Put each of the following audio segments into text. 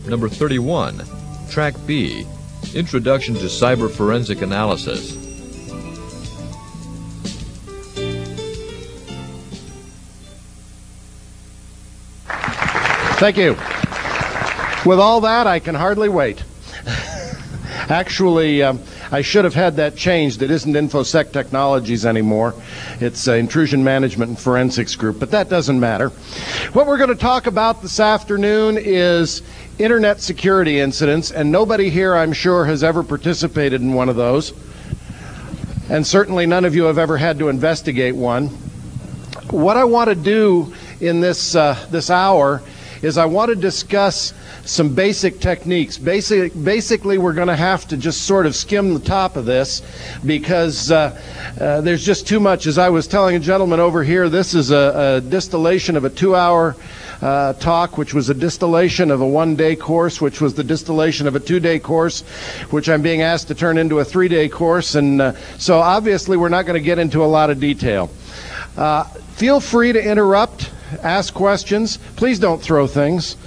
Number 31, Track B, Introduction to Cyber Forensic Analysis. Thank you. With all that, I can hardly wait. Actually, I should have had that changed. It isn't InfoSec Technologies anymore. It's Intrusion Management and Forensics Group, but that doesn't matter. What we're going to talk about this afternoon is Internet security incidents, and nobody here, I'm sure, has ever participated in one of those. And certainly none of you have ever had to investigate one. What I want to do in this hour is I want to discuss some basic techniques. Basically, we're going to have to just sort of skim the top of this because there's just too much. As I was telling a gentleman over here, this is a distillation of a 2-hour talk, which was a distillation of a 1-day course, which was the distillation of a 2-day course, which I'm being asked to turn into a 3-day course. And so obviously we're not going to get into a lot of detail. Feel free to interrupt. Ask questions. Please don't throw things.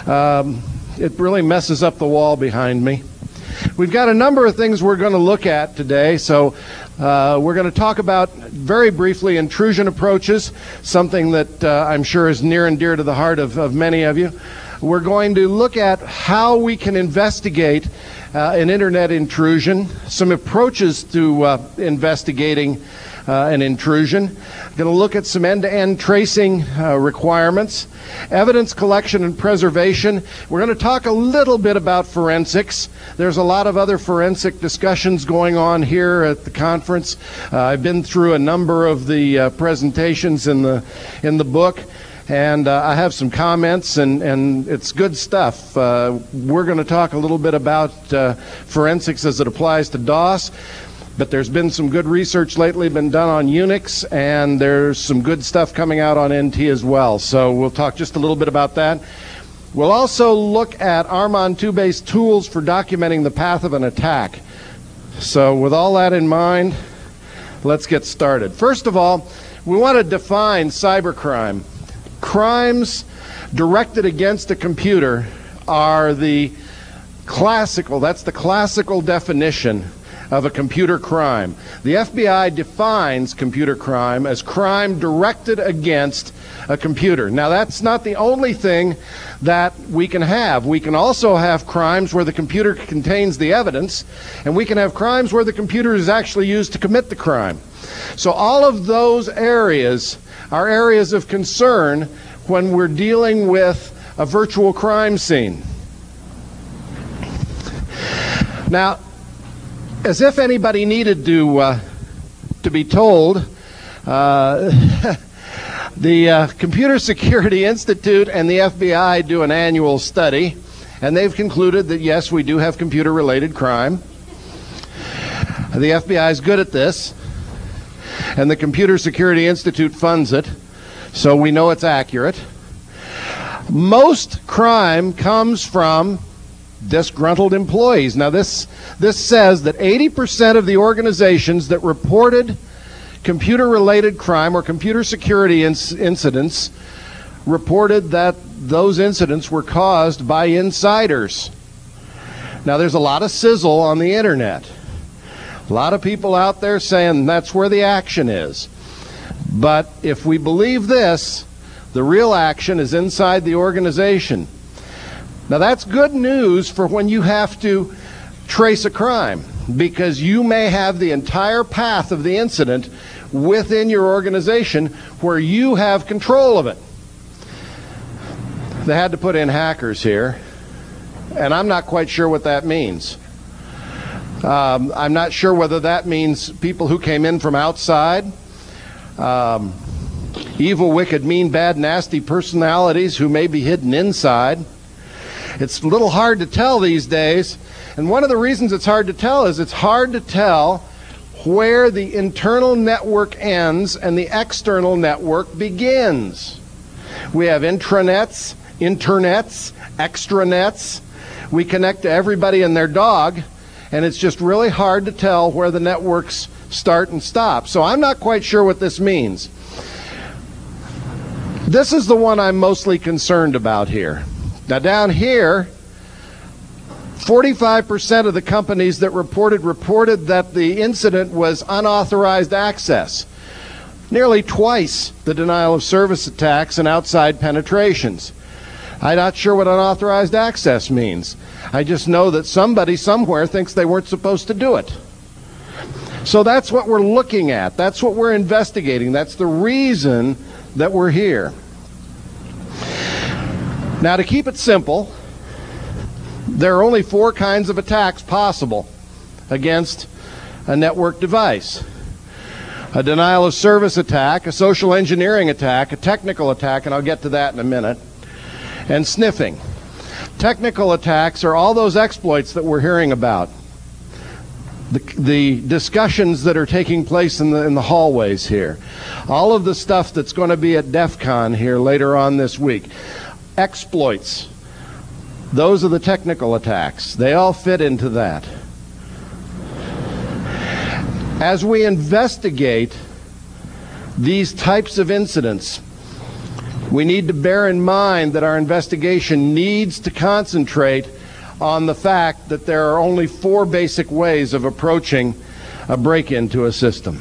It really messes up the wall behind me. We've got a number of things we're going to look at today. So we're going to talk about, very briefly, intrusion approaches, something that I'm sure is near and dear to the heart of many of you. We're going to look at how we can investigate an internet intrusion, some approaches to investigating an intrusion. Going to look at some end-to-end tracing requirements, evidence collection and preservation. We're going to talk a little bit about forensics. There's a lot of other forensic discussions going on here at the conference. I've been through a number of the presentations in the book, and I have some comments, and it's good stuff. We're going to talk a little bit about forensics as it applies to DOS. But there's been some good research lately been done on Unix, and there's some good stuff coming out on NT as well. So we'll talk just a little bit about that. We'll also look at ARMON2-based tools for documenting the path of an attack. So with all that in mind, let's get started. First of all, we want to define cybercrime. Crimes directed against a computer are the classical, that's the classical definition of a computer crime. The FBI defines computer crime as crime directed against a computer. Now, that's not the only thing that we can have. We can also have crimes where the computer contains the evidence, and we can have crimes where the computer is actually used to commit the crime. So all of those areas are areas of concern when we're dealing with a virtual crime scene. Now, as if anybody needed to be told, the Computer Security Institute and the FBI do an annual study, and they've concluded that, yes, we do have computer-related crime. The FBI is good at this, and the Computer Security Institute funds it, so we know it's accurate. Most crime comes from disgruntled employees. Now this says that 80% of the organizations that reported computer-related crime or computer security incidents reported that those incidents were caused by insiders. Now there's a lot of sizzle on the internet. A lot of people out there saying that's where the action is. But if we believe this, the real action is inside the organization. Now that's good news for when you have to trace a crime, because you may have the entire path of the incident within your organization where you have control of it. They had to put in hackers here, and I'm not quite sure what that means. I'm not sure whether that means people who came in from outside, evil, wicked, mean, bad, nasty personalities who may be hidden inside. It's a little hard to tell these days, and one of the reasons it's hard to tell is it's hard to tell where the internal network ends and the external network begins. We have intranets, extranets. We connect to everybody and their dog, and it's just really hard to tell where the networks start and stop. So I'm not quite sure what this means. This is the one I'm mostly concerned about here. Now down here, 45% of the companies that reported that the incident was unauthorized access. Nearly twice the denial of service attacks and outside penetrations. I'm not sure what unauthorized access means. I just know that somebody somewhere thinks they weren't supposed to do it. So that's what we're looking at. That's what we're investigating. That's the reason that we're here. Now, to keep it simple, there are only 4 kinds of attacks possible against a network device: a denial of service attack, a social engineering attack, a technical attack, and I'll get to that in a minute, and sniffing. Technical attacks are all those exploits that we're hearing about, the discussions that are taking place in the hallways here, all of the stuff that's going to be at DEF CON here later on this week. Exploits. Those are the technical attacks. They all fit into that. As we investigate these types of incidents, we need to bear in mind that our investigation needs to concentrate on the fact that there are only 4 basic ways of approaching a break-in to a system.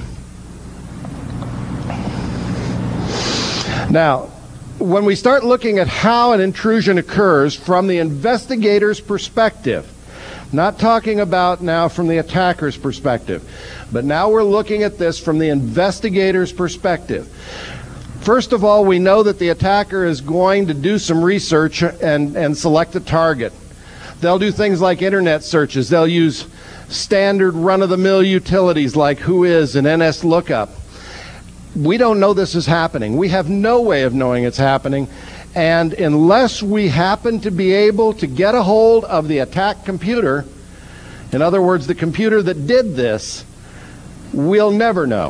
Now, when we start looking at how an intrusion occurs from the investigator's perspective, not talking about now from the attacker's perspective, but now we're looking at this from the investigator's perspective. First of all, we know that the attacker is going to do some research and select a target. They'll do things like internet searches. They'll use standard run-of-the-mill utilities like Whois and NSLookup. We don't know this is happening. We have no way of knowing it's happening. And unless we happen to be able to get a hold of the attack computer, in other words, the computer that did this, we'll never know.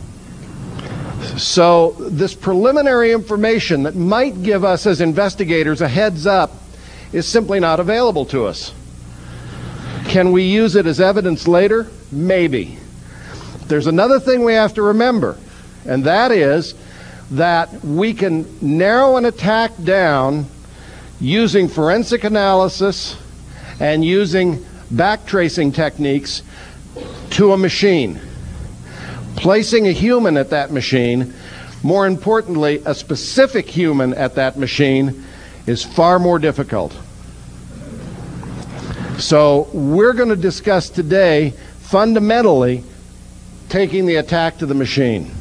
So this preliminary information that might give us as investigators a heads up is simply not available to us. Can we use it as evidence later? Maybe. There's another thing we have to remember, and that is that we can narrow an attack down using forensic analysis and using backtracing techniques to a machine. Placing a human at that machine, more importantly, a specific human at that machine, is far more difficult. So we're going to discuss today, fundamentally, taking the attack to the machine.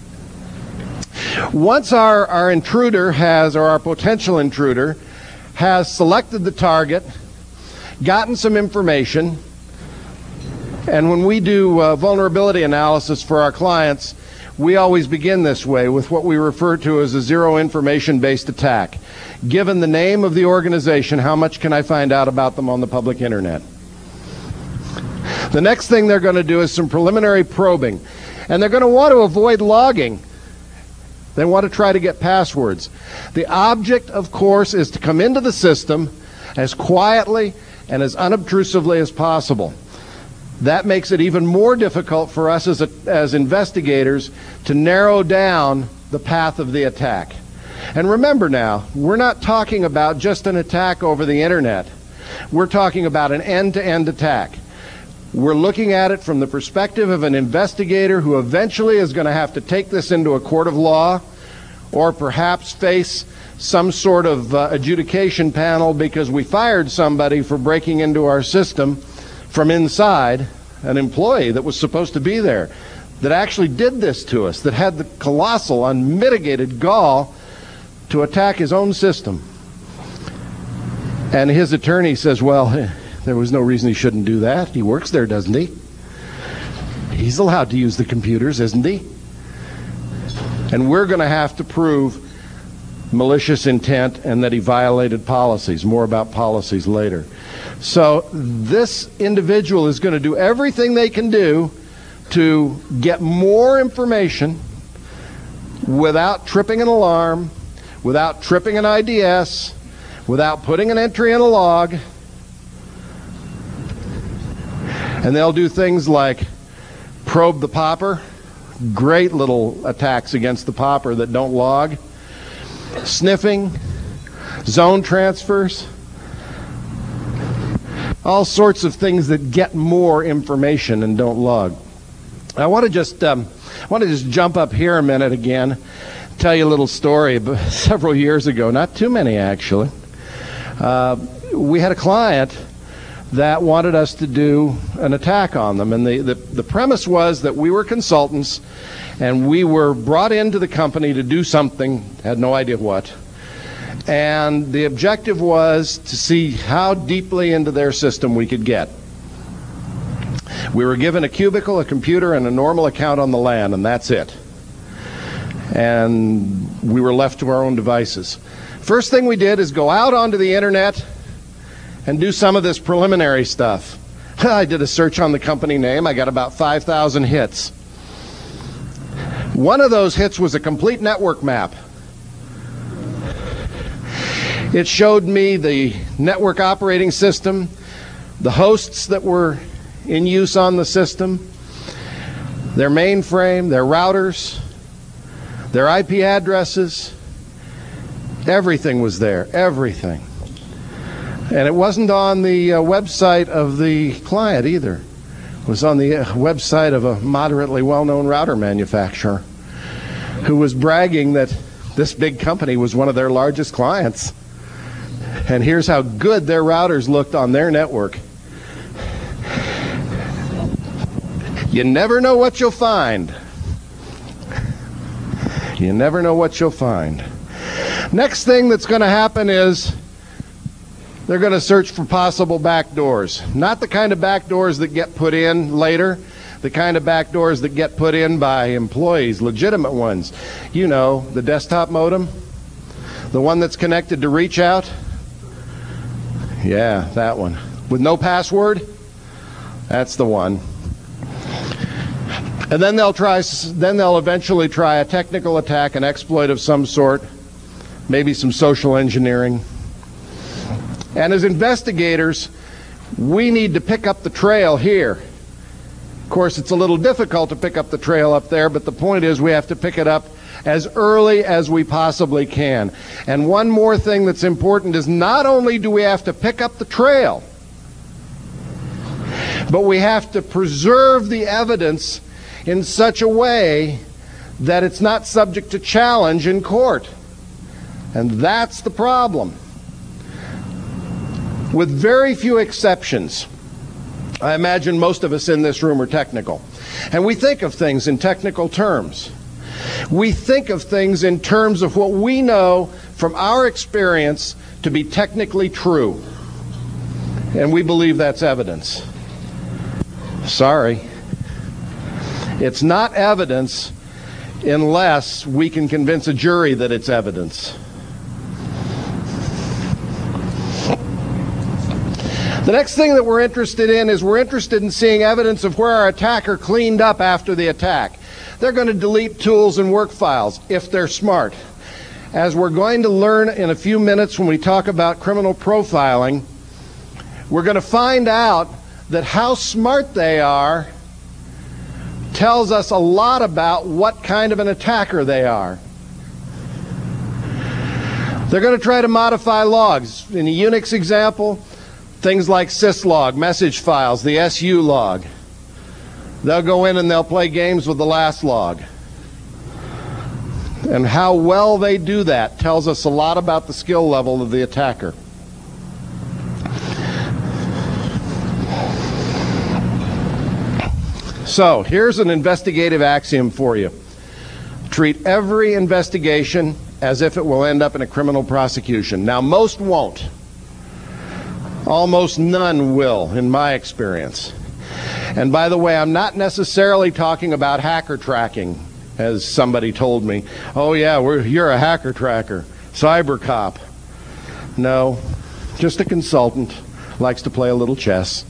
Once our intruder has, or our potential intruder, has selected the target, gotten some information, and when we do vulnerability analysis for our clients, we always begin this way with what we refer to as a zero information based attack. Given the name of the organization, how much can I find out about them on the public internet? The next thing they're going to do is some preliminary probing, and they're going to want to avoid logging. They want to try to get passwords. The object, of course, is to come into the system as quietly and as unobtrusively as possible. That makes it even more difficult for us as investigators to narrow down the path of the attack. And remember now, we're not talking about just an attack over the internet. We're talking about an end-to-end attack. We're looking at it from the perspective of an investigator who eventually is going to have to take this into a court of law, or perhaps face some sort of adjudication panel because we fired somebody for breaking into our system from inside, an employee that was supposed to be there, that actually did this to us, that had the colossal, unmitigated gall to attack his own system. And his attorney says, well, there was no reason he shouldn't do that. He works there, doesn't he? He's allowed to use the computers, isn't he? And we're going to have to prove malicious intent and that he violated policies. More about policies later. So this individual is going to do everything they can do to get more information without tripping an alarm, without tripping an IDS, without putting an entry in a log. And they'll do things like probe the popper. Great little attacks against the popper that don't log. Sniffing, zone transfers. all sorts of things that get more information and don't log. I want to just jump up here a minute again, tell you a little story. Several years ago, not too many actually, we had a client that wanted us to do an attack on them. And the premise was that we were consultants and we were brought into the company to do something, had no idea what. And the objective was to see how deeply into their system we could get. We were given a cubicle, a computer, and a normal account on the LAN, and that's it. And we were left to our own devices. First thing we did is go out onto the internet and do some of this preliminary stuff. I did a search on the company name. I got about 5,000 hits. One of those hits was a complete network map. It showed me the network operating system, the hosts that were in use on the system, their mainframe, their routers, their IP addresses. Everything was there, everything. And it wasn't on the website of the client either. It was on the website of a moderately well-known router manufacturer who was bragging that this big company was one of their largest clients. And here's how good their routers looked on their network. You never know what you'll find. You never know what you'll find. Next thing that's going to happen is they're going to search for possible backdoors. Not the kind of backdoors that get put in later, the kind of backdoors that get put in by employees, legitimate ones. You know, the desktop modem, the one that's connected to reach out. Yeah, that one. With no password? That's the one. And then they'll eventually try a technical attack, an exploit of some sort, maybe some social engineering. And as investigators, we need to pick up the trail here. Of course, it's a little difficult to pick up the trail up there, but the point is we have to pick it up as early as we possibly can. And one more thing that's important is not only do we have to pick up the trail, but we have to preserve the evidence in such a way that it's not subject to challenge in court. And that's the problem. With very few exceptions, I imagine most of us in this room are technical. And we think of things in technical terms. We think of things in terms of what we know from our experience to be technically true. And we believe that's evidence. Sorry. It's not evidence unless we can convince a jury that it's evidence. The next thing that we're interested in is we're interested in seeing evidence of where our attacker cleaned up after the attack. They're going to delete tools and work files if they're smart. As we're going to learn in a few minutes when we talk about criminal profiling, we're going to find out that how smart they are tells us a lot about what kind of an attacker they are. They're going to try to modify logs. In a Unix example, things like syslog, message files, the SU log. They'll go in and they'll play games with the last log. And how well they do that tells us a lot about the skill level of the attacker. So, here's an investigative axiom for you. Treat every investigation as if it will end up in a criminal prosecution. Now, most won't. Almost none will, in my experience. And by the way, I'm not necessarily talking about hacker tracking, as somebody told me. Oh yeah, you're a hacker tracker, cyber cop. No, just a consultant, likes to play a little chess.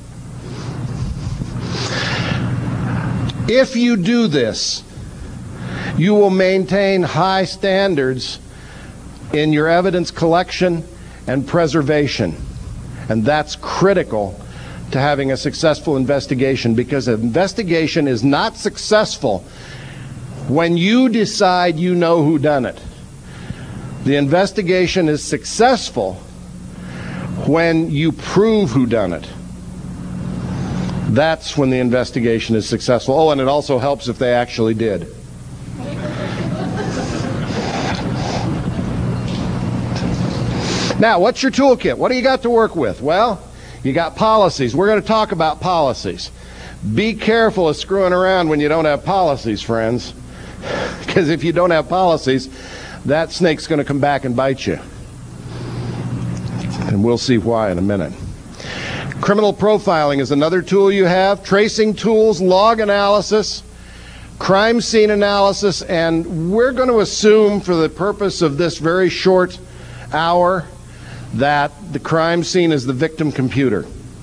If you do this, you will maintain high standards in your evidence collection and preservation. And that's critical to having a successful investigation, because an investigation is not successful when you decide you know who done it. The investigation is successful when you prove who done it. That's when the investigation is successful. Oh, and it also helps if they actually did. Now, what's your toolkit? What do you got to work with? Well, you got policies. We're going to talk about policies. Be careful of screwing around when you don't have policies, friends. Because if you don't have policies, that snake's going to come back and bite you. And we'll see why in a minute. Criminal profiling is another tool you have. Tracing tools, log analysis, crime scene analysis, and we're going to assume for the purpose of this very short hour that the crime scene is the victim computer.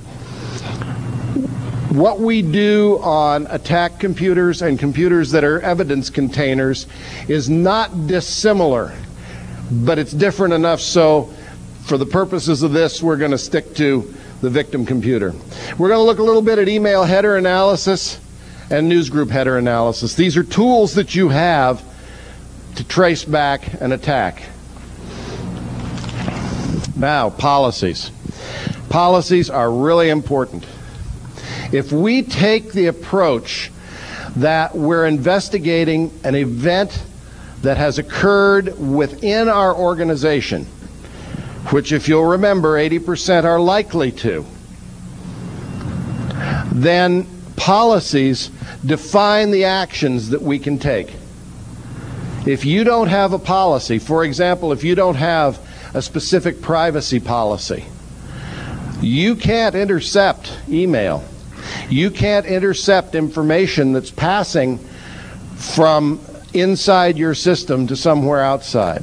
What we do on attack computers and computers that are evidence containers is not dissimilar, but it's different enough so for the purposes of this we're going to stick to the victim computer. We're going to look a little bit at email header analysis and newsgroup header analysis. These are tools that you have to trace back an attack. Now, policies. Policies are really important. If we take the approach that we're investigating an event that has occurred within our organization, which if you'll remember 80% are likely to, then policies define the actions that we can take. If you don't have a policy, for example, if you don't have a specific privacy policy, you can't intercept email. You can't intercept information that's passing from inside your system to somewhere outside.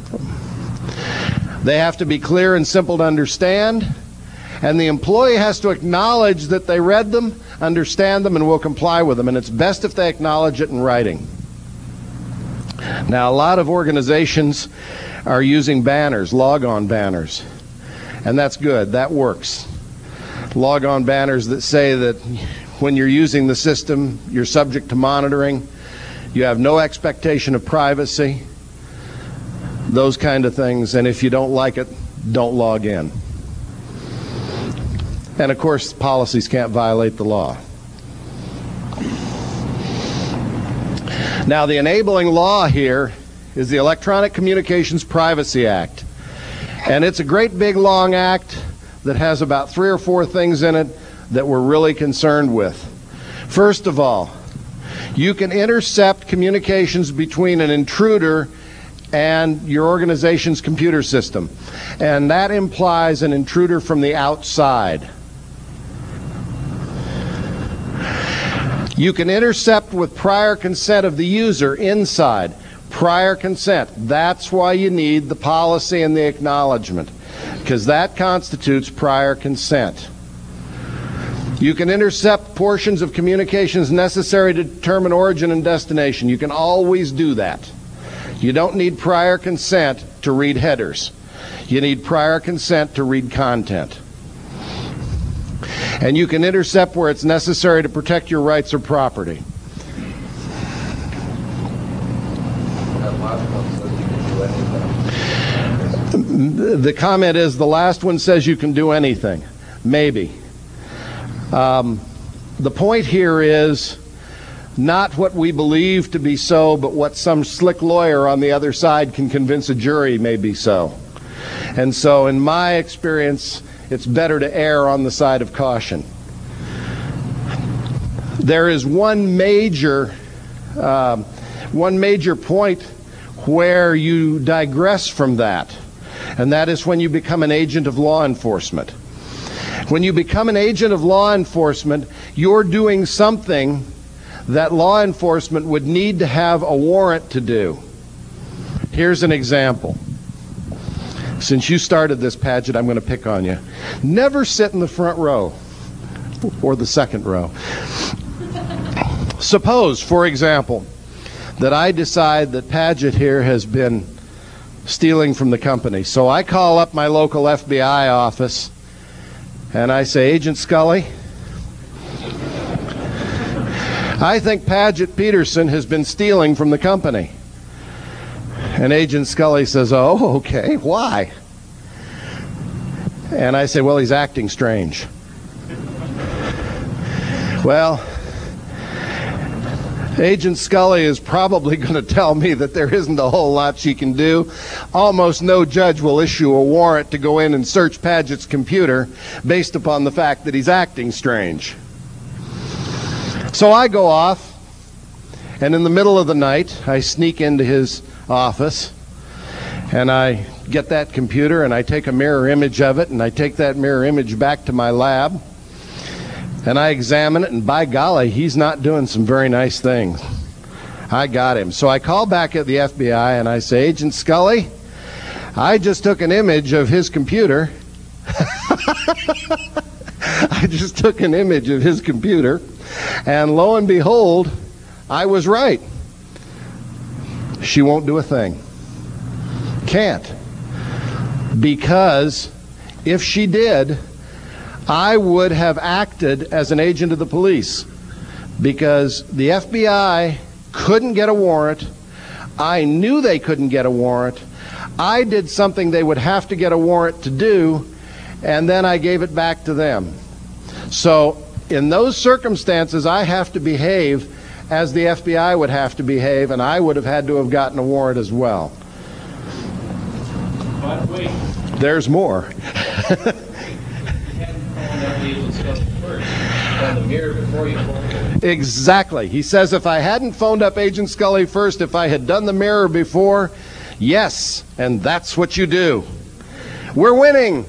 They have to be clear and simple to understand, and the employee has to acknowledge that they read them, understand them, and will comply with them. And it's best if they acknowledge it in writing. Now, a lot of organizations are using banners, log-on banners, and that's good. That works. Log-on banners that say that when you're using the system, you're subject to monitoring, you have no expectation of privacy, those kind of things, and if you don't like it, don't log in. And of course, policies can't violate the law. Now, the enabling law here is the Electronic Communications Privacy Act. And it's a great big long act that has about 3 or 4 things in it that we're really concerned with. First of all, you can intercept communications between an intruder and your organization's computer system. And that implies an intruder from the outside. You can intercept with prior consent of the user inside. Prior consent. That's why you need the policy and the acknowledgement, because that constitutes prior consent. You can intercept portions of communications necessary to determine origin and destination. You can always do that. You don't need prior consent to read headers. You need prior consent to read content. And you can intercept where it's necessary to protect your rights or property. The comment is the last one says you can do anything. Maybe. The point here is not what we believe to be so, but what some slick lawyer on the other side can convince a jury may be so. And so in my experience, it's better to err on the side of caution. There is one major point where you digress from that, and that is when you become an agent of law enforcement. When you become an agent of law enforcement, you're doing something that law enforcement would need to have a warrant to do. Here's an example. Since you started this, Paget, I'm going to pick on you. Never sit in the front row or the second row. Suppose, for example, that I decide that Paget here has been stealing from the company. So I call up my local FBI office and I say, Agent Scully, I think Paget Peterson has been stealing from the company. And Agent Scully says, oh, okay, why? And I say, well, he's acting strange. Well, Agent Scully is probably going to tell me that there isn't a whole lot she can do. Almost no judge will issue a warrant to go in and search Padgett's computer based upon the fact that he's acting strange. So I go off, and in the middle of the night, I sneak into his office, and I get that computer, and I take a mirror image of it, and I take that mirror image back to my lab, and I examine it, and by golly, he's not doing some very nice things. I got him. So I call back at the FBI, and I say, Agent Scully, I just took an image of his computer. I just took an image of his computer, and lo and behold, I was right. She won't do a thing. Can't. Because if she did, I would have acted as an agent of the police, because the FBI couldn't get a warrant. I knew they couldn't get a warrant. I did something they would have to get a warrant to do, and then I gave it back to them. So in those circumstances, I have to behave as the FBI would have to behave, and I would have had to have gotten a warrant as well. But wait. There's more. Exactly. He says if I hadn't phoned up Agent Scully first, if I had done the mirror before, yes, and that's what you do. We're winning.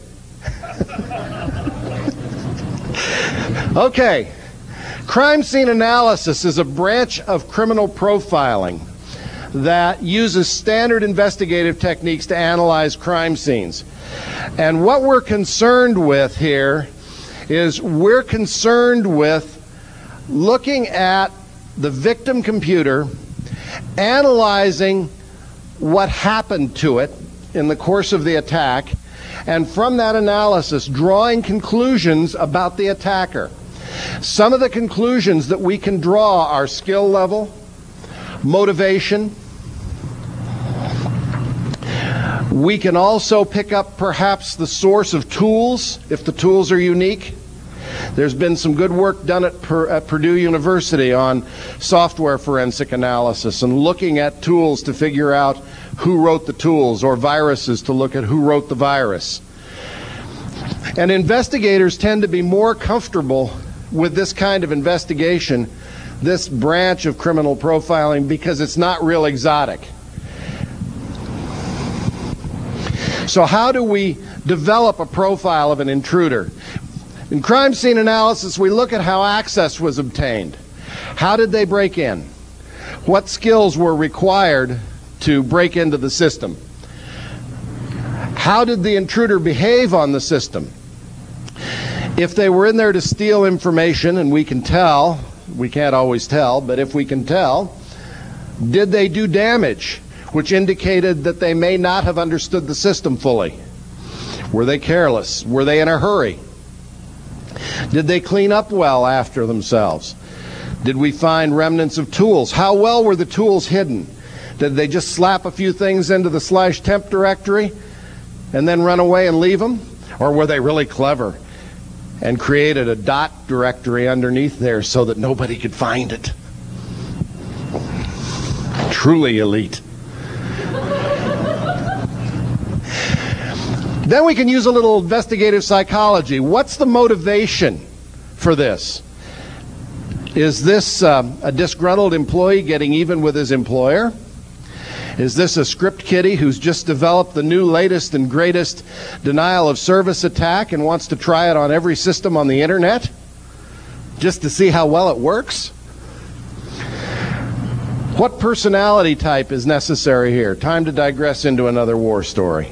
Okay. Crime scene analysis is a branch of criminal profiling that uses standard investigative techniques to analyze crime scenes. And what we're concerned with here is we're concerned with looking at the victim computer, analyzing what happened to it in the course of the attack, and from that analysis drawing conclusions about the attacker. Some of the conclusions that we can draw are skill level, motivation. We can also pick up perhaps the source of tools, if the tools are unique. There's been some good work done at Purdue University on software forensic analysis and looking at tools to figure out who wrote the tools, or viruses to look at who wrote the virus. And investigators tend to be more comfortable with this kind of investigation, this branch of criminal profiling, because it's not real exotic. So how do we develop a profile of an intruder? In crime scene analysis, we look at how access was obtained. How did they break in? What skills were required to break into the system? How did the intruder behave on the system? If they were in there to steal information, and we can tell, we can't always tell, but if we can tell, did they do damage, which indicated that they may not have understood the system fully? Were they careless? Were they in a hurry? Did they clean up well after themselves? Did we find remnants of tools? How well were the tools hidden? Did they just slap a few things into the /temp directory and then run away and leave them? Or were they really clever and created a dot directory underneath there so that nobody could find it? Truly elite. Then we can use a little investigative psychology. What's the motivation for this? Is this a disgruntled employee getting even with his employer? Is this a script kiddie who's just developed the new latest and greatest denial of service attack and wants to try it on every system on the internet just to see how well it works? What personality type is necessary here? Time to digress into another war story.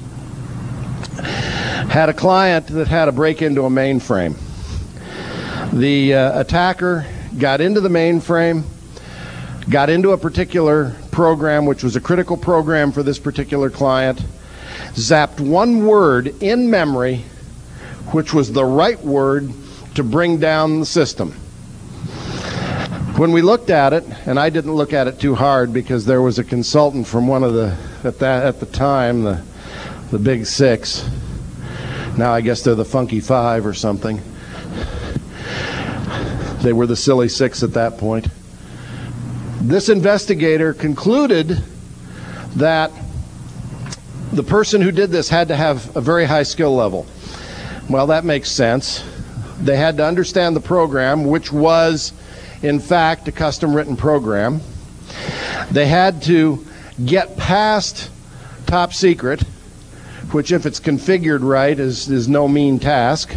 Had a client that had a break into a mainframe. The attacker got into the mainframe, got into a particular program, which was a critical program for this particular client, zapped one word in memory, which was the right word to bring down the system. When we looked at it, and I didn't look at it too hard because there was a consultant from one of the, at the time, the Big Six. Now I guess they're the Funky Five or something. They were the silly six at that point. This investigator concluded that the person who did this had to have a very high skill level. Well, that makes sense. They had to understand the program, which was, in fact, a custom-written program. They had to get past top secret, which, if it's configured right, is no mean task.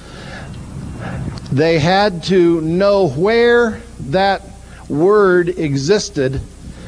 They had to know where that word existed,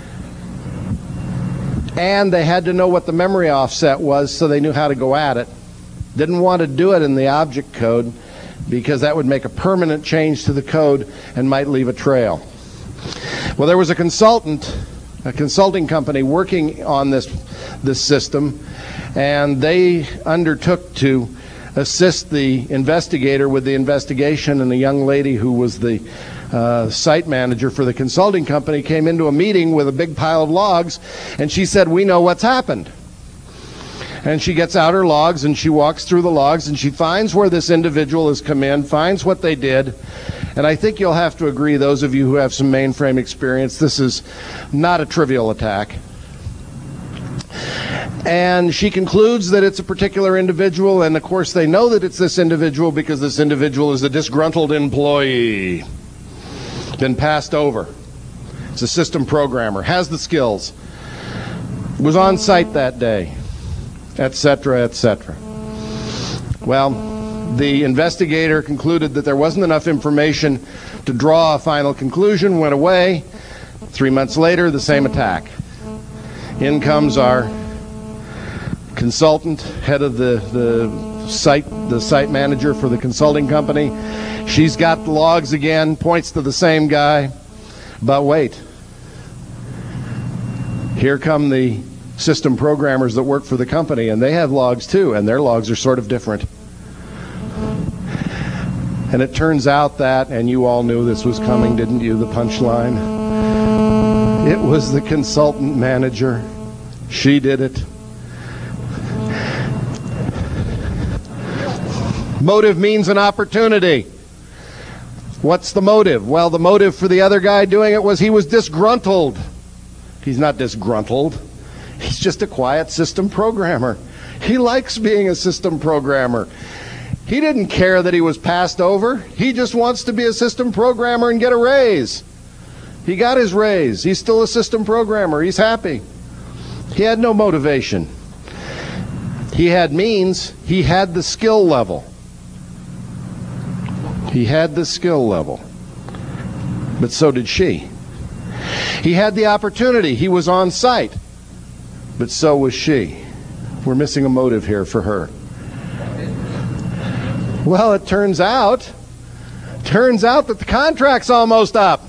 and they had to know what the memory offset was so they knew how to go at it. Didn't want to do it in the object code because that would make a permanent change to the code and might leave a trail. Well, there was a consulting company working on this system, and they undertook to assist the investigator with the investigation, and the young lady who was the site manager for the consulting company came into a meeting with a big pile of logs, and she said, "We know what's happened." And she gets out her logs and she walks through the logs and she finds where this individual has come in, finds what they did. And I think you'll have to agree, those of you who have some mainframe experience, this is not a trivial attack. And she concludes that it's a particular individual, and of course they know that it's this individual because this individual is a disgruntled employee. Been passed over. It's a system programmer, has the skills, was on site that day, etc., etc. Well, the investigator concluded that there wasn't enough information to draw a final conclusion, went away. 3 months later, the same attack. In comes our consultant, head of the site manager for the consulting company. She's got the logs again, points to the same guy. But wait. Here come the system programmers that work for the company, and they have logs too, and their logs are sort of different. And it turns out that, and you all knew this was coming, didn't you, the punchline? It was the consultant manager. She did it. Motive means an opportunity. What's the motive? Well, the motive for the other guy doing it was he was disgruntled. He's not disgruntled. He's just a quiet system programmer. He likes being a system programmer. He didn't care that he was passed over. He just wants to be a system programmer and get a raise. He got his raise. He's still a system programmer. He's happy. He had no motivation. He had means. He had the skill level. He had the skill level. But so did she. He had the opportunity. He was on site. But so was she. We're missing a motive here for her. Well, it turns out that the contract's almost up.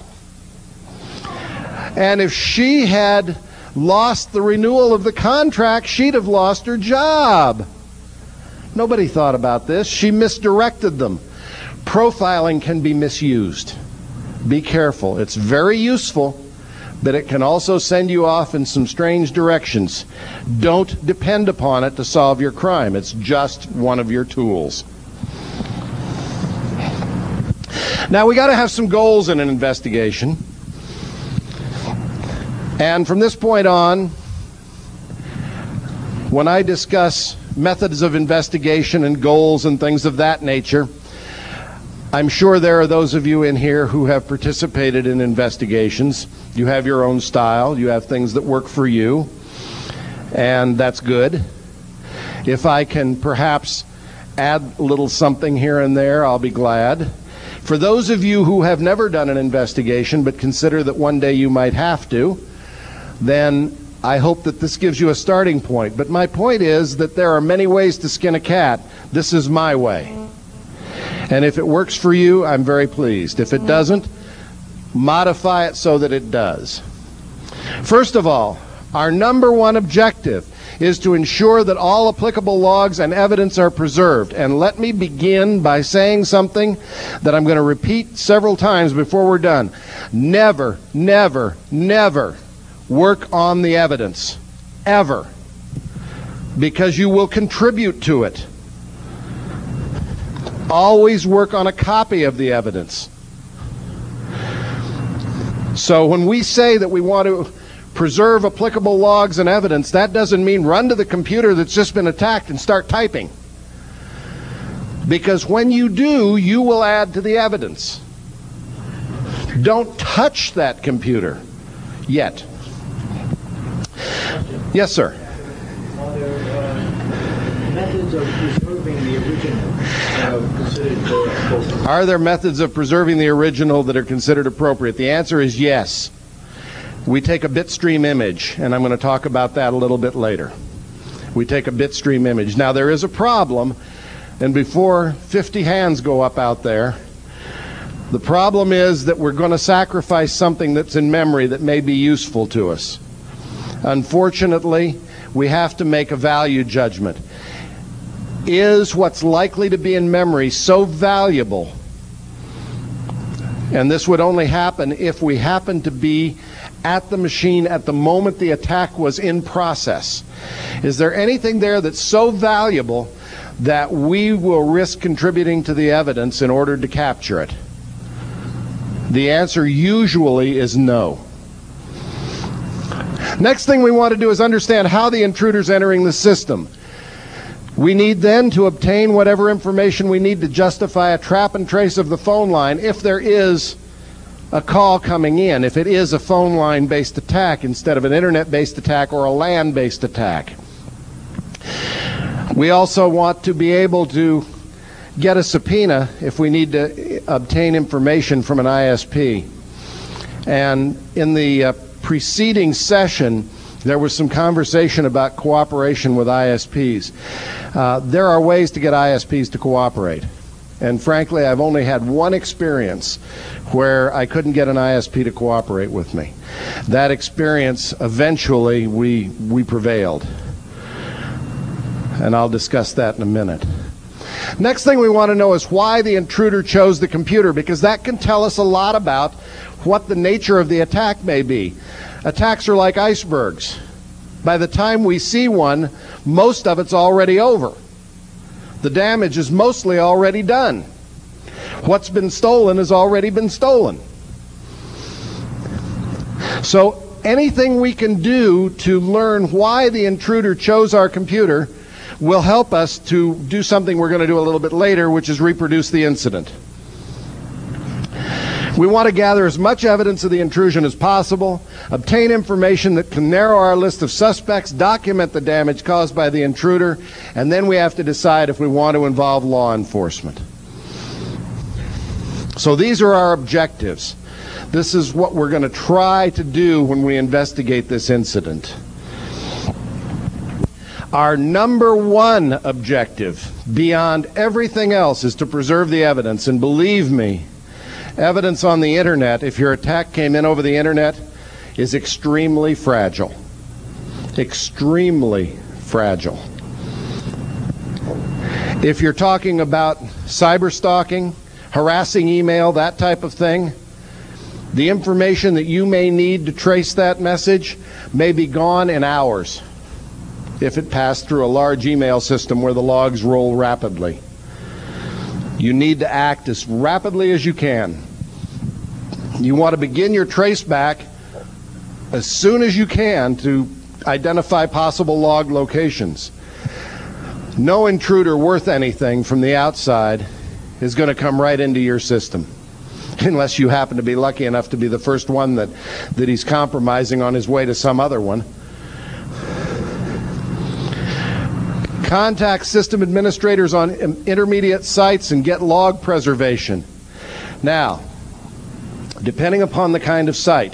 And if she had lost the renewal of the contract, she'd have lost her job. Nobody thought about this. She misdirected them. Profiling can be misused. Be careful. It's very useful, but it can also send you off in some strange directions. Don't depend upon it to solve your crime. It's just one of your tools. Now, we got to have some goals in an investigation. And from this point on, when I discuss methods of investigation and goals and things of that nature, I'm sure there are those of you in here who have participated in investigations. You have your own style. You have things that work for you, and that's good. If I can perhaps add a little something here and there, I'll be glad. For those of you who have never done an investigation but consider that one day you might have to, then I hope that this gives you a starting point. But my point is that there are many ways to skin a cat. This is my way. And if it works for you, I'm very pleased. If it doesn't, modify it so that it does. First of all, our number one objective is to ensure that all applicable logs and evidence are preserved. And let me begin by saying something that I'm going to repeat several times before we're done. Never, never, never work on the evidence. Ever. Because you will contribute to it. Always work on a copy of the evidence. So when we say that we want to preserve applicable logs and evidence, that doesn't mean run to the computer that's just been attacked and start typing. Because when you do, you will add to the evidence. Don't touch that computer yet. Yes, sir. Are there methods of preserving the original considered appropriate? Are there methods of preserving the original that are considered appropriate? The answer is yes. We take a bitstream image, and I'm going to talk about that a little bit later. We take a bitstream image. Now, there is a problem, and before 50 hands go up out there, the problem is that we're going to sacrifice something that's in memory that may be useful to us. Unfortunately, we have to make a value judgment. Is what's likely to be in memory so valuable? And this would only happen if we happen to be at the machine at the moment the attack was in process. Is there anything there that's so valuable that we will risk contributing to the evidence in order to capture it? The answer usually is no. Next thing we want to do is understand how the intruder's entering the system. We need then to obtain whatever information we need to justify a trap and trace of the phone line if there is a call coming in, if it is a phone line-based attack instead of an internet-based attack or a LAN-based attack. We also want to be able to get a subpoena if we need to obtain information from an ISP. And in the preceding session, there was some conversation about cooperation with ISPs. There are ways to get ISPs to cooperate. And frankly, I've only had one experience where I couldn't get an ISP to cooperate with me. That experience, eventually, we prevailed. And I'll discuss that in a minute. Next thing we want to know is why the intruder chose the computer, because that can tell us a lot about what the nature of the attack may be. Attacks are like icebergs. By the time we see one, most of it's already over. The damage is mostly already done. What's been stolen has already been stolen. So anything we can do to learn why the intruder chose our computer will help us to do something we're going to do a little bit later, which is reproduce the incident. We want to gather as much evidence of the intrusion as possible, obtain information that can narrow our list of suspects, document the damage caused by the intruder, and then we have to decide if we want to involve law enforcement. So these are our objectives. This is what we're going to try to do when we investigate this incident. Our number one objective, beyond everything else, is to preserve the evidence. And believe me, evidence on the internet, if your attack came in over the internet, is extremely fragile. Extremely fragile. If you're talking about cyber stalking, harassing email, that type of thing, the information that you may need to trace that message may be gone in hours if it passed through a large email system where the logs roll rapidly. You need to act as rapidly as you can. You want to begin your trace back as soon as you can to identify possible log locations. No intruder worth anything from the outside is going to come right into your system, unless you happen to be lucky enough to be the first one that he's compromising on his way to some other one. Contact system administrators on intermediate sites and get log preservation. Now, depending upon the kind of site,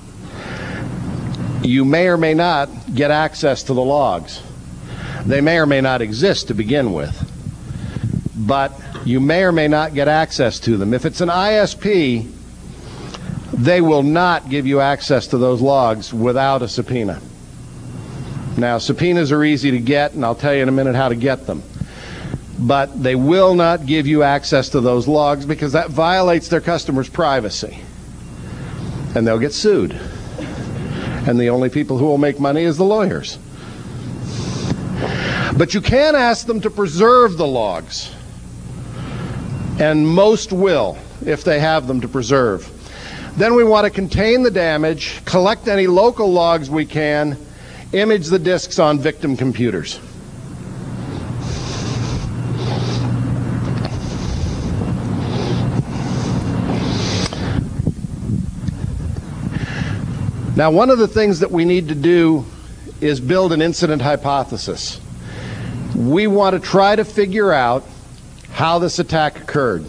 you may or may not get access to the logs. They may or may not exist to begin with, but you may or may not get access to them. If it's an ISP, they will not give you access to those logs without a subpoena. Now, subpoenas are easy to get, and I'll tell you in a minute how to get them. But they will not give you access to those logs because that violates their customers' privacy. And they'll get sued. And the only people who will make money is the lawyers. But you can ask them to preserve the logs. And most will, if they have them to preserve. Then we want to contain the damage, collect any local logs we can, image the disks on victim computers. Now, one of the things that we need to do is build an incident hypothesis. We want to try to figure out how this attack occurred.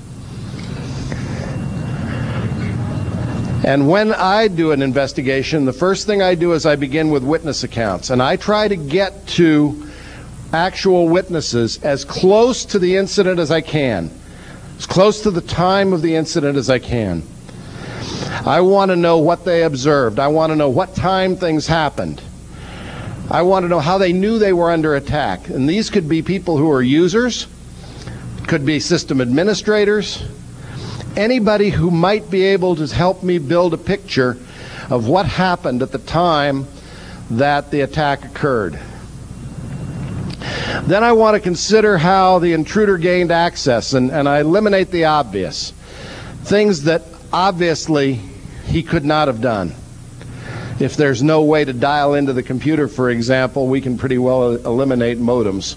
And when I do an investigation, the first thing I do is I begin with witness accounts, and I try to get to actual witnesses as close to the incident as I can, as close to the time of the incident as I can. I want to know what they observed. I want to know what time things happened. I want to know how they knew they were under attack. And these could be people who are users, could be system administrators, anybody who might be able to help me build a picture of what happened at the time that the attack occurred. Then I want to consider how the intruder gained access, and I eliminate the obvious. Things that obviously he could not have done. If there's no way to dial into the computer, for example, we can pretty well eliminate modems.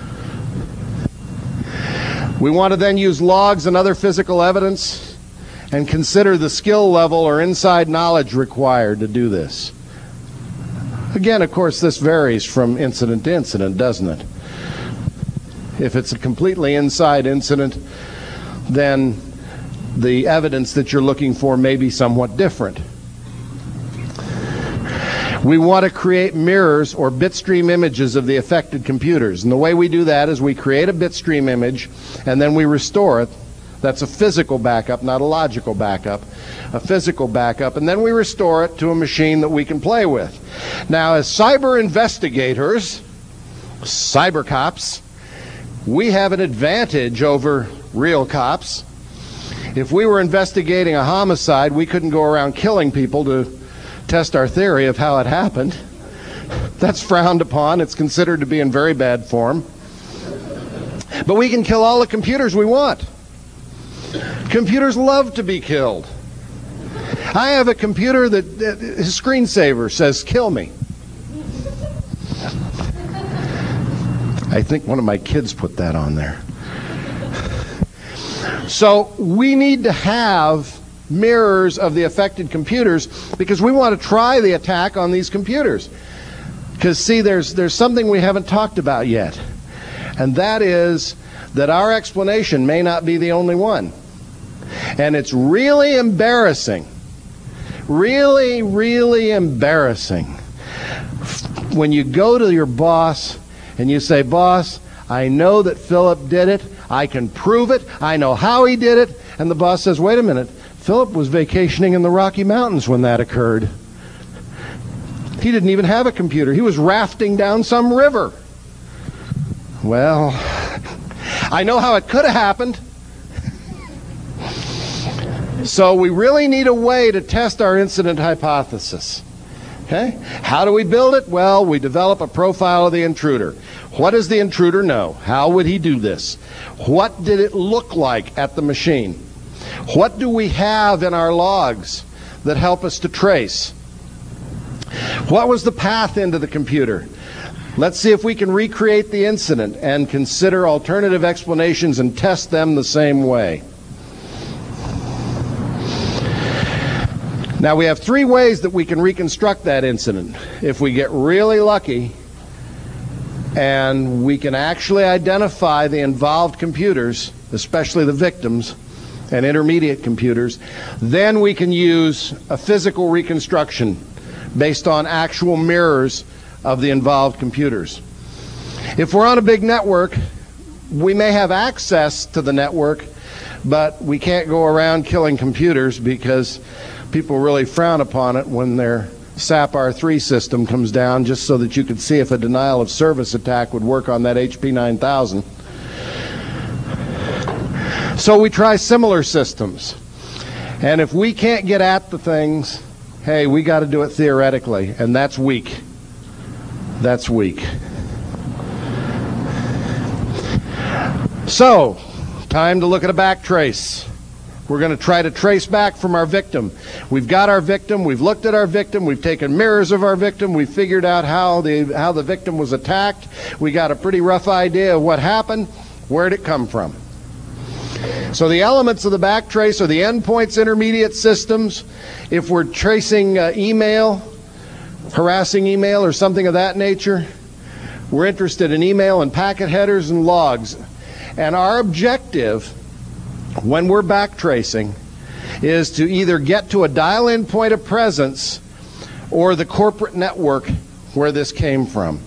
We want to then use logs and other physical evidence and consider the skill level or inside knowledge required to do this. Again, of course, this varies from incident to incident, doesn't it? If it's a completely inside incident, then the evidence that you're looking for may be somewhat different. We want to create mirrors or bitstream images of the affected computers. And the way we do that is we create a bitstream image and then we restore it. That's a physical backup, not a logical backup. A physical backup, and then we restore it to a machine that we can play with. Now, as cyber investigators, cyber cops, we have an advantage over real cops. If we were investigating a homicide, we couldn't go around killing people to test our theory of how it happened. That's frowned upon. It's considered to be in very bad form. But we can kill all the computers we want. Computers love to be killed. I have a computer that his screensaver says, "Kill me." I think one of my kids put that on there. So we need to have mirrors of the affected computers because we want to try the attack on these computers. Because see, there's something we haven't talked about yet, and that is that our explanation may not be the only one. And it's really embarrassing, really, really embarrassing when you go to your boss and you say, "Boss, I know that Philip did it. I can prove it. I know how he did it." And the boss says, "Wait a minute. Philip was vacationing in the Rocky Mountains when that occurred. He didn't even have a computer. He was rafting down some river." Well, I know how it could have happened. So we really need a way to test our incident hypothesis. Okay? How do we build it? Well, we develop a profile of the intruder. What does the intruder know? How would he do this? What did it look like at the machine? What do we have in our logs that help us to trace? What was the path into the computer? Let's see if we can recreate the incident and consider alternative explanations and test them the same way. Now, we have three ways that we can reconstruct that incident. If we get really lucky and we can actually identify the involved computers, especially the victims and intermediate computers, then we can use a physical reconstruction based on actual mirrors of the involved computers. If we're on a big network, we may have access to the network, but we can't go around killing computers because people really frown upon it when their SAP R3 system comes down, just so that you could see if a denial of service attack would work on that HP 9000. So we try similar systems. And if we can't get at the things, hey, we got to do it theoretically, and that's weak. That's weak. So, time to look at a backtrace. We're going to try to trace back from our victim. We've got our victim. We've looked at our victim. We've taken mirrors of our victim. We've figured out how the victim was attacked. We got a pretty rough idea of what happened. Where'd it come from? So the elements of the backtrace are the endpoints, intermediate systems. If we're tracing email, harassing email or something of that nature, we're interested in email and packet headers and logs. And our objective when we're backtracing is to either get to a dial-in point of presence or the corporate network where this came from.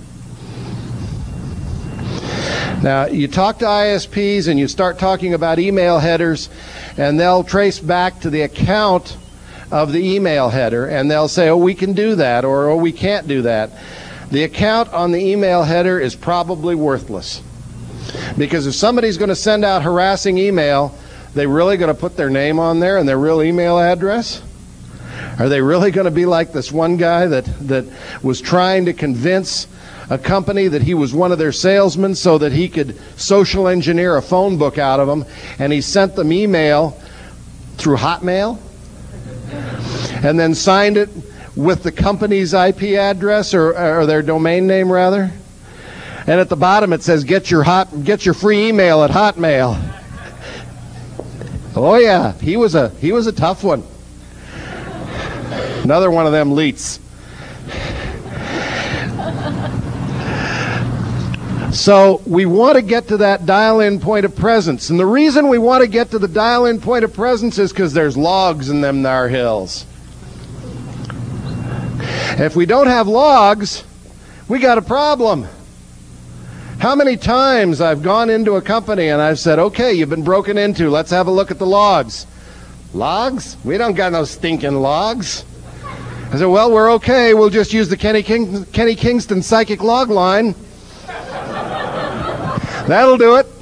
Now, you talk to ISPs and you start talking about email headers, and they'll trace back to the account of the email header, and they'll say, oh, we can do that, or oh, we can't do that. The account on the email header is probably worthless. Because if somebody's going to send out harassing email, they really going to put their name on there and their real email address? Are they really going to be like this one guy that was trying to convince a company that he was one of their salesmen so that he could social engineer a phone book out of them, and he sent them email through Hotmail and then signed it with the company's IP address or their domain name rather? And at the bottom it says get your free email at Hotmail. Oh yeah, he was a tough one. Another one of them leets. So we want to get to that dial-in point of presence. And the reason we want to get to the dial-in point of presence is because there's logs in them thar hills. If we don't have logs, we got a problem. How many times I've gone into a company and I've said, okay, you've been broken into, let's have a look at the logs. Logs? We don't got no stinking logs. I said, well, we're okay, we'll just use the Kenny Kingston psychic log line. That'll do it.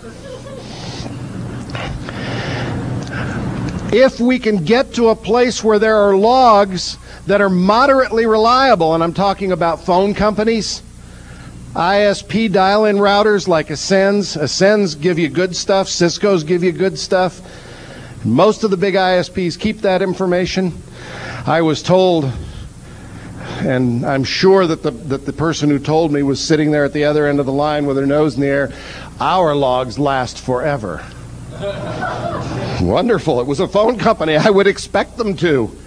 If we can get to a place where there are logs that are moderately reliable, and I'm talking about phone companies, ISP dial-in routers like Ascends give you good stuff, Cisco's give you good stuff. Most of the big ISPs keep that information. I was told, and I'm sure that the person who told me was sitting there at the other end of the line with her nose in the air, our logs last forever. Wonderful. It was a phone company. I would expect them to.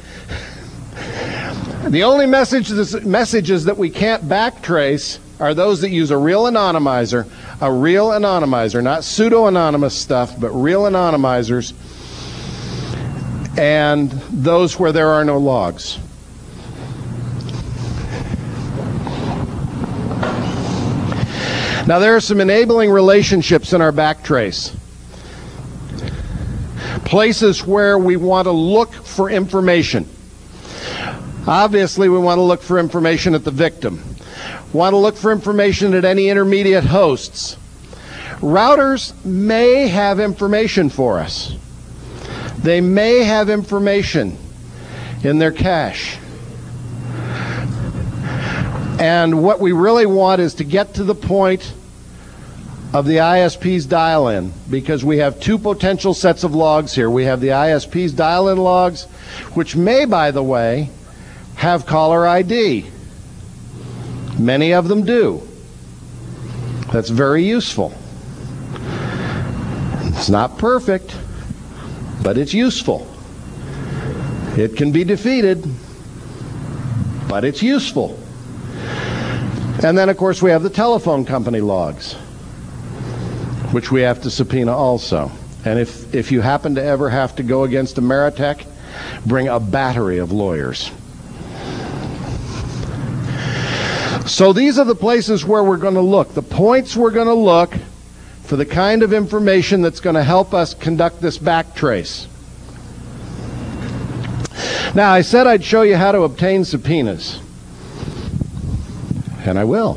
The only messages that we can't backtrace are those that use a real anonymizer, not pseudo-anonymous stuff, but real anonymizers, and those where there are no logs. Now, there are some enabling relationships in our backtrace. Places where we want to look for information. Obviously, we want to look for information at the victim. Want to look for information at any intermediate hosts. Routers may have information for us. They may have information in their cache. And what we really want is to get to the point of the ISP's dial-in, because we have two potential sets of logs here. We have the ISP's dial-in logs, which may, by the way, have caller ID. Many of them do. That's very useful. It's not perfect, but it's useful. It can be defeated, but it's useful. And then, of course, we have the telephone company logs, which we have to subpoena also. And if you happen to ever have to go against Ameritech, bring a battery of lawyers. So these are the places where we're going to look, the points we're going to look for the kind of information that's going to help us conduct this backtrace. Now, I said I'd show you how to obtain subpoenas, and I will.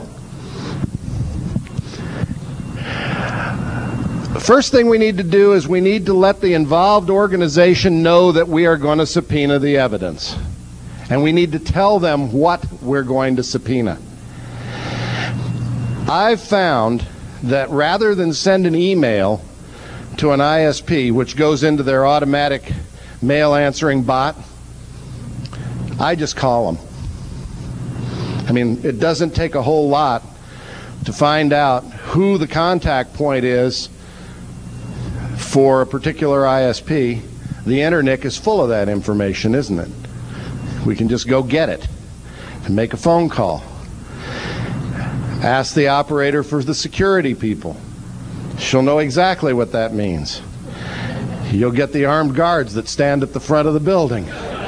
First thing we need to do is we need to let the involved organization know that we are going to subpoena the evidence. And we need to tell them what we're going to subpoena. I've found that rather than send an email to an ISP, which goes into their automatic mail answering bot, I just call them. I mean, it doesn't take a whole lot to find out who the contact point is for a particular ISP. The InterNIC is full of that information, isn't it? We can just go get it and make a phone call. Ask the operator for the security people. She'll know exactly what that means. You'll get the armed guards that stand at the front of the building.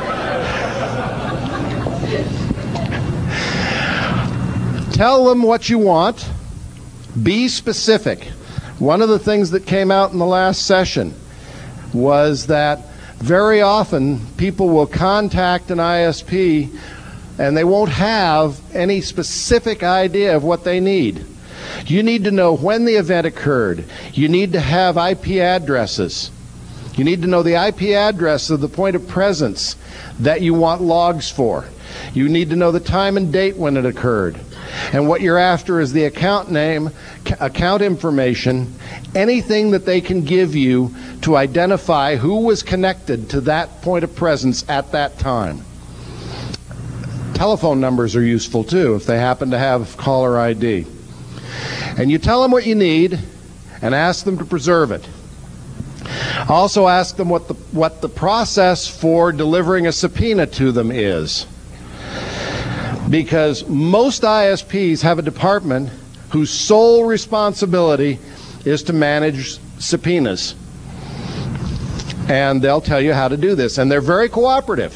Tell them what you want. Be specific. One of the things that came out in the last session was that very often people will contact an ISP and they won't have any specific idea of what they need. You need to know when the event occurred. You need to have IP addresses. You need to know the IP address of the point of presence that you want logs for. You need to know the time and date when it occurred. And what you're after is the account name, account information, anything that they can give you to identify who was connected to that point of presence at that time. Telephone numbers are useful too if they happen to have caller ID. And you tell them what you need and ask them to preserve it. Also ask them what the process for delivering a subpoena to them is. Because most ISPs have a department whose sole responsibility is to manage subpoenas. And they'll tell you how to do this. And they're very cooperative.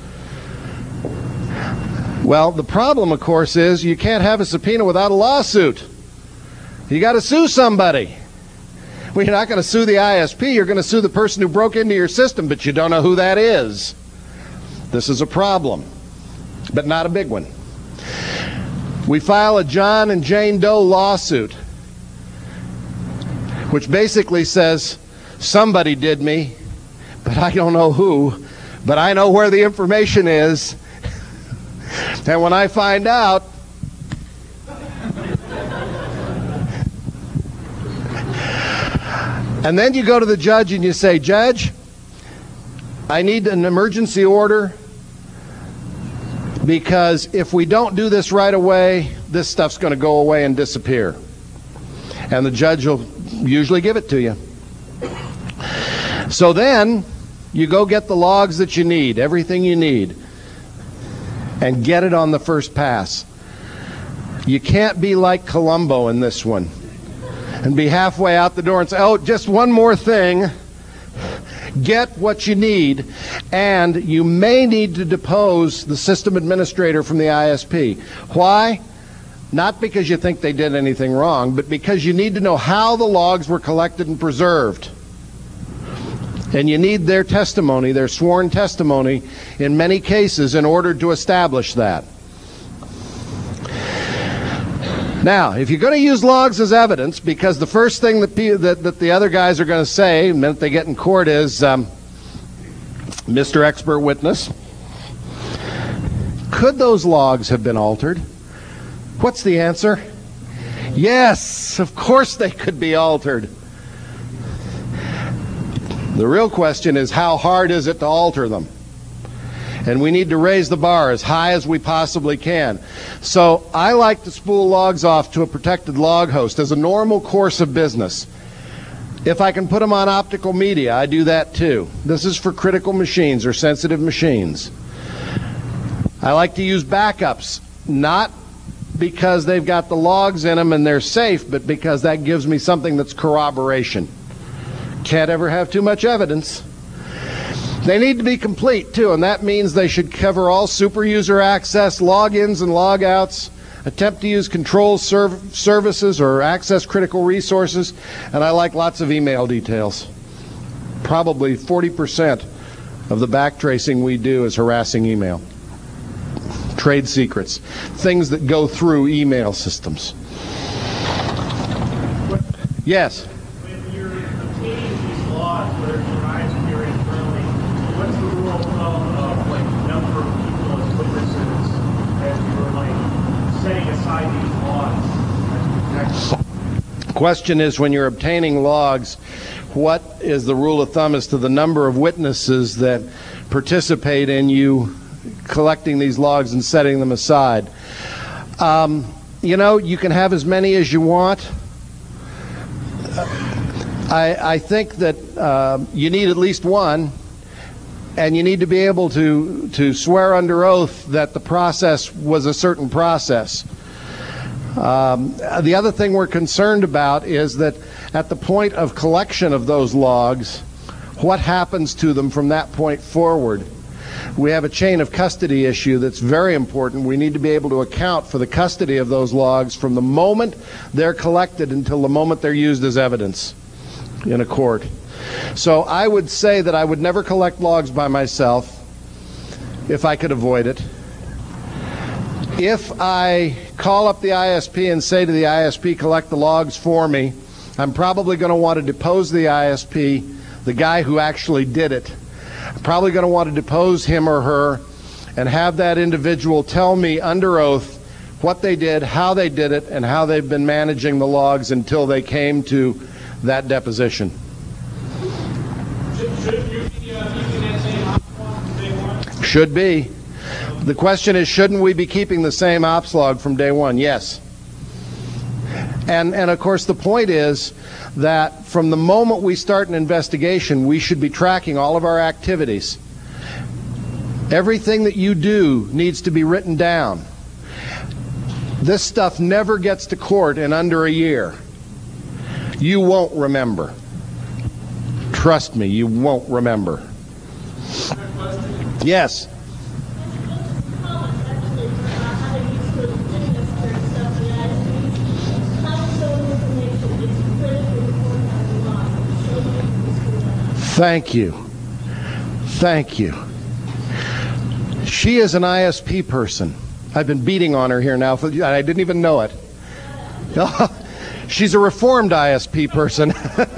Well, the problem, of course, is you can't have a subpoena without a lawsuit. You got to sue somebody. Well, you're not going to sue the ISP. You're going to sue the person who broke into your system, but you don't know who that is. This is a problem, but not a big one. We file a John and Jane Doe lawsuit, which basically says somebody did me, but I don't know who, but I know where the information is. And when I find out, and then you go to the judge and you say, Judge, I need an emergency order because if we don't do this right away, this stuff's going to go away and disappear. And the judge will usually give it to you. So then you go get the logs that you need, everything you need, and get it on the first pass. You can't be like Columbo in this one and be halfway out the door and say, oh, just one more thing. Get what you need, and you may need to depose the system administrator from the ISP. Why? Not because you think they did anything wrong, but because you need to know how the logs were collected and preserved. And you need their testimony, their sworn testimony, in many cases in order to establish that. Now, if you're going to use logs as evidence, because the first thing that the other guys are going to say the minute they get in court is, Mr. Expert Witness, could those logs have been altered? What's the answer? Yes, of course they could be altered. The real question is, how hard is it to alter them? And we need to raise the bar as high as we possibly can. So I like to spool logs off to a protected log host as a normal course of business. If I can put them on optical media, I do that too. This is for critical machines or sensitive machines. I like to use backups, not because they've got the logs in them and they're safe, but because that gives me something that's corroboration. Can't ever have too much evidence. They need to be complete, too, and that means they should cover all super user access, logins and logouts, attempt to use control services or access critical resources, and I like lots of email details. Probably 40% of the backtracing we do is harassing email. Trade secrets, things that go through email systems. Yes? When you're obtaining these logs, whether it's Verizon or internally, what's the rule of like number of people as witnesses as you're like setting aside these logs as protection? Question is, when you're obtaining logs, what is the rule of thumb as to the number of witnesses that participate in you collecting these logs and setting them aside. You know, you can have as many as you want. I think that you need at least one, and you need to be able to swear under oath that the process was a certain process. The other thing we're concerned about is that at the point of collection of those logs, what happens to them from that point forward? We have a chain of custody issue that's very important. We need to be able to account for the custody of those logs from the moment they're collected until the moment they're used as evidence in a court. So I would say that I would never collect logs by myself if I could avoid it. If I call up the ISP and say to the ISP, collect the logs for me, I'm probably going to want to depose the ISP, the guy who actually did it. I'm probably going to want to depose him or her and have that individual tell me under oath what they did, how they did it, and how they've been managing the logs until they came to that deposition. Should you be using that same ops log from day one? Should be. The question is, shouldn't we be keeping the same ops log from day one? Yes. And of course the point is that from the moment we start an investigation, we should be tracking all of our activities. Everything that you do needs to be written down. This stuff never gets to court in under a year. You won't remember. Trust me, you won't remember. Yes. Thank you. Thank you. She is an ISP person. I've been beating on her here now, and I didn't even know it. She's a reformed ISP person.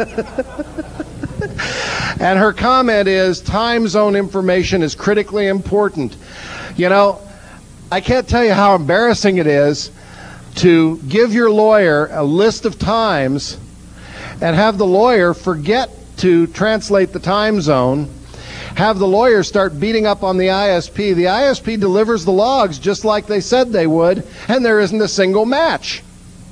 And her comment is, time zone information is critically important. You know, I can't tell you how embarrassing it is to give your lawyer a list of times and have the lawyer forget to translate the time zone, have the lawyer start beating up on the ISP. The ISP delivers the logs just like they said they would, and there isn't a single match.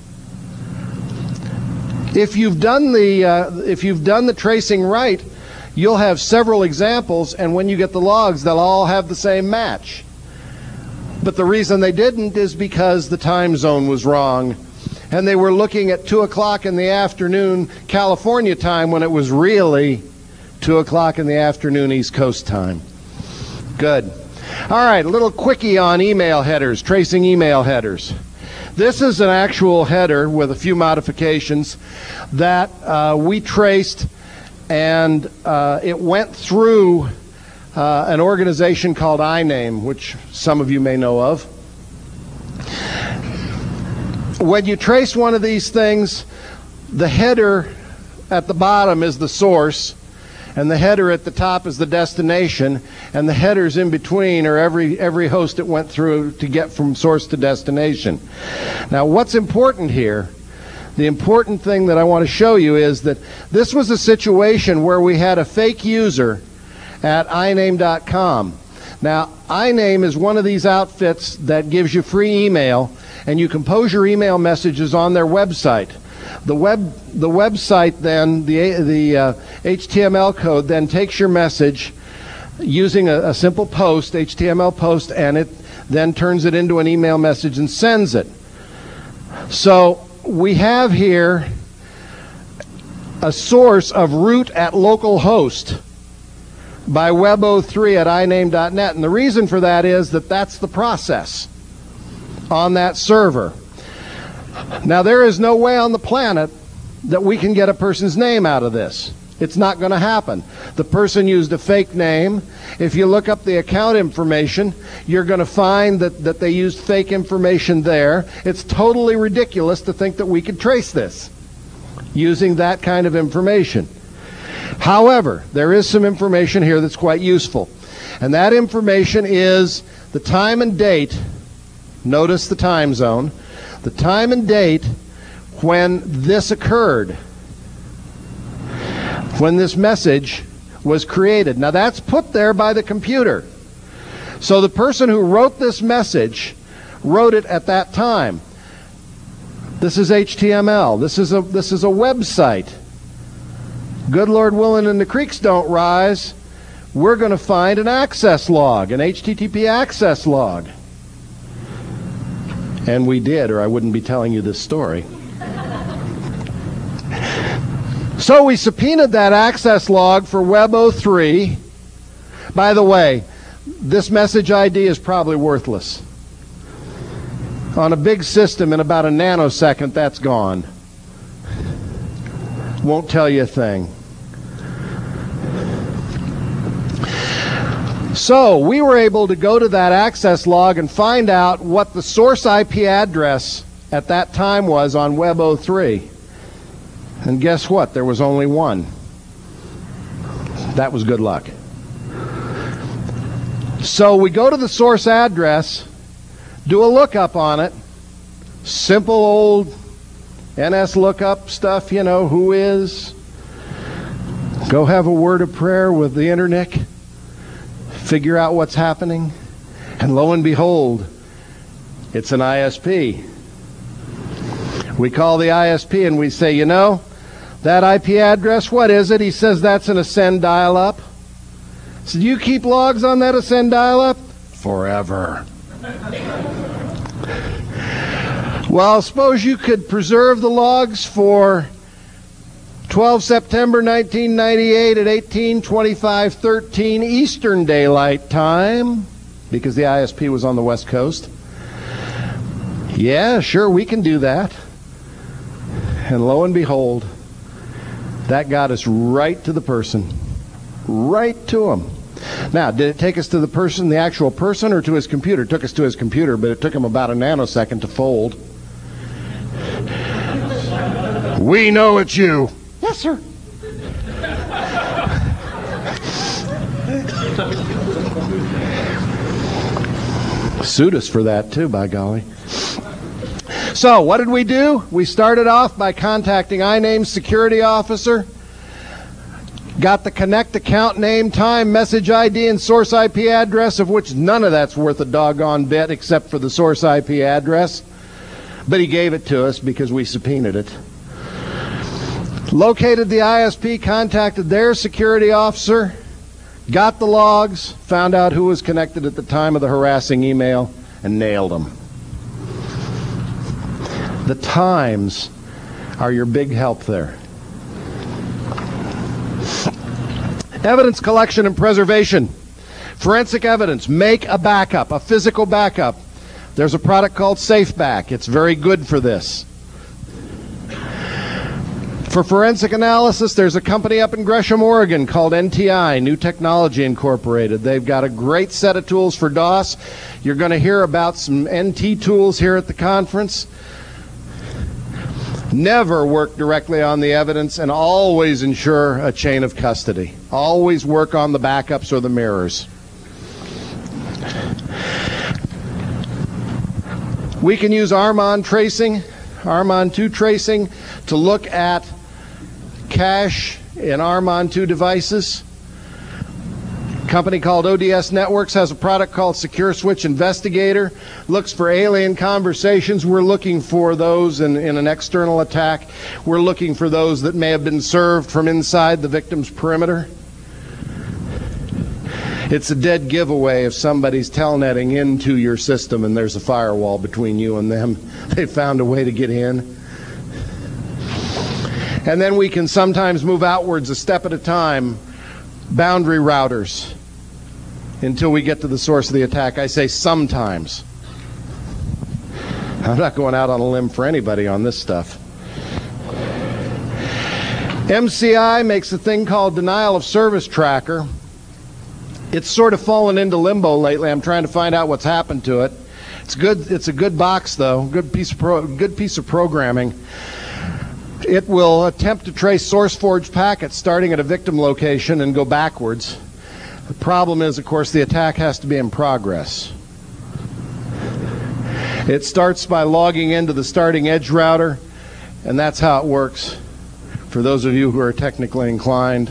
If you've done the tracing right, you'll have several examples, and when you get the logs, they'll all have the same match. But the reason they didn't is because the time zone was wrong, and they were looking at 2 o'clock in the afternoon California time when it was really 2 o'clock in the afternoon East Coast time. Good. All right, a little quickie on email headers, tracing email headers. This is an actual header with a few modifications that we traced, and it went through an organization called iName, which some of you may know of. When you trace one of these things, the header at the bottom is the source, and the header at the top is the destination, and the headers in between are every host it went through to get from source to destination. Now, what's important here, the important thing that I want to show you is that this was a situation where we had a fake user at iname.com. Now, iName is one of these outfits that gives you free email, and you compose your email messages on their website. The website then, the HTML code then takes your message using a simple post, HTML post, and it then turns it into an email message and sends it. So we have here a source of root at localhost by web03 at iname.net, and the reason for that is that that's the process on that server. Now, there is no way on the planet that we can get a person's name out of this. It's not going to happen. The person used a fake name. If you look up the account information, you're going to find that they used fake information there. It's totally ridiculous to think that we could trace this using that kind of information. However, there is some information here that's quite useful. And that information is the time and date. Notice the time zone. The time and date when this occurred. when this message was created. Now that's put there by the computer. So the person who wrote this message wrote it at that time. This is HTML. This is a website. Good Lord willing and the creeks don't rise, we're going to find an access log, an HTTP access log. And we did, or I wouldn't be telling you this story. So we subpoenaed that access log for Web03. By the way, this message ID is probably worthless. On a big system, in about a nanosecond, that's gone. Won't tell you a thing. So we were able to go to that access log and find out what the source IP address at that time was on Web03. And guess what? There was only one. That was good luck. So we go to the source address, do a lookup on it, simple old NS lookup stuff, you know, who is. Go have a word of prayer with the internet, figure out what's happening, and lo and behold, it's an ISP. We call the ISP and we say, you know, that IP address, what is it? He says that's an Ascend dial-up. So do you keep logs on that Ascend dial-up? Forever. Well, suppose you could preserve the logs for 12 September 1998 at 18:25:13 Eastern Daylight Time, because the ISP was on the West Coast. Yeah, sure, we can do that. And lo and behold, that got us right to the person. Right to him. Now, did it take us to the person, the actual person, or to his computer? It took us to his computer, but it took him about a nanosecond to fold. We know it's you. Yes, sir. Sued us for that, too, by golly. So, what did we do? We started off by contacting iName's security officer, got the Connect account name, time, message ID, and source IP address, of which none of that's worth a doggone bit except for the source IP address. But he gave it to us because we subpoenaed it. Located the ISP, contacted their security officer, got the logs, found out who was connected at the time of the harassing email, and nailed them. The times are your big help there. Evidence collection and preservation. Forensic evidence. Make a backup, a physical backup. There's a product called SafeBack. It's very good for this. For forensic analysis, there's a company up in Gresham, Oregon called NTI, New Technology Incorporated. They've got a great set of tools for DOS. You're going to hear about some NT tools here at the conference. Never work directly on the evidence, and always ensure a chain of custody. Always work on the backups or the mirrors. We can use Armon tracing, Armon 2 tracing, to look at cache in Armon 2 devices. A company called ODS Networks has a product called Secure Switch Investigator. Looks for alien conversations. We're looking for those in an external attack. We're looking for those that may have been served from inside the victim's perimeter. It's a dead giveaway if somebody's telnetting into your system and there's a firewall between you and them. They found a way to get in. And then we can sometimes move outwards a step at a time, boundary routers, until we get to the source of the attack. I say sometimes. I'm not going out on a limb for anybody on this stuff. MCI makes a thing called Denial of Service Tracker. It's sort of fallen into limbo lately. I'm trying to find out what's happened to it. It's good. It's a good box, though. Good piece of programming. It will attempt to trace SourceForge packets starting at a victim location and go backwards. The problem is, of course, the attack has to be in progress. It starts by logging into the starting edge router, and that's how it works for those of you who are technically inclined.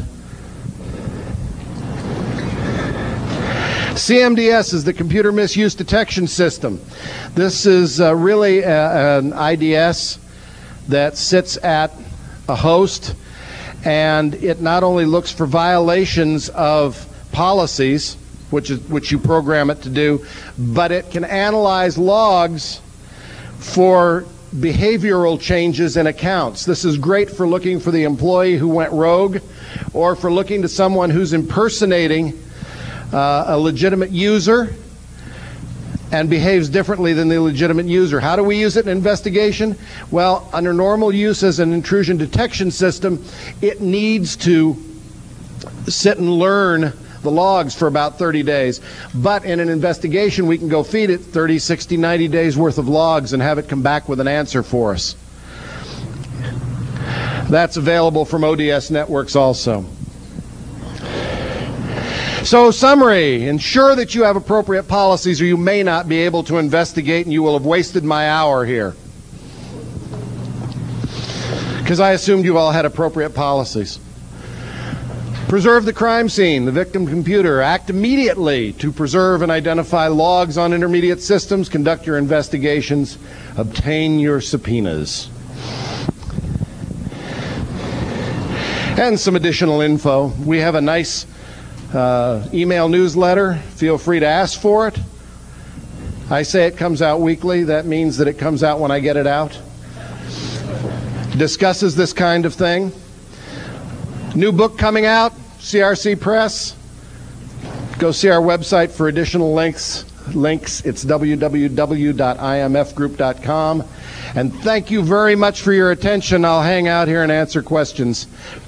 CMDS is the Computer Misuse Detection System. This is really an IDS that sits at a host, and it not only looks for violations of policies, which you program it to do, but it can analyze logs for behavioral changes in accounts. This is great for looking for the employee who went rogue, or for looking to someone who's impersonating a legitimate user and behaves differently than the legitimate user. How do we use it in investigation? Well, under normal use as an intrusion detection system, it needs to sit and learn the logs for about 30 days. But in an investigation, we can go feed it 30, 60, 90 days worth of logs and have it come back with an answer for us. That's available from ODS Networks also. So, summary: ensure that you have appropriate policies, or you may not be able to investigate, and you will have wasted my hour here. Because I assumed you all had appropriate policies. Preserve the crime scene, the victim computer. Act immediately to preserve and identify logs on intermediate systems. Conduct your investigations. Obtain your subpoenas. And some additional info. We have a nice email newsletter. Feel free to ask for it. I say it comes out weekly. That means that it comes out when I get it out. Discusses this kind of thing. New book coming out, CRC Press. Go see our website for additional links. It's www.imfgroup.com. And thank you very much for your attention. I'll hang out here and answer questions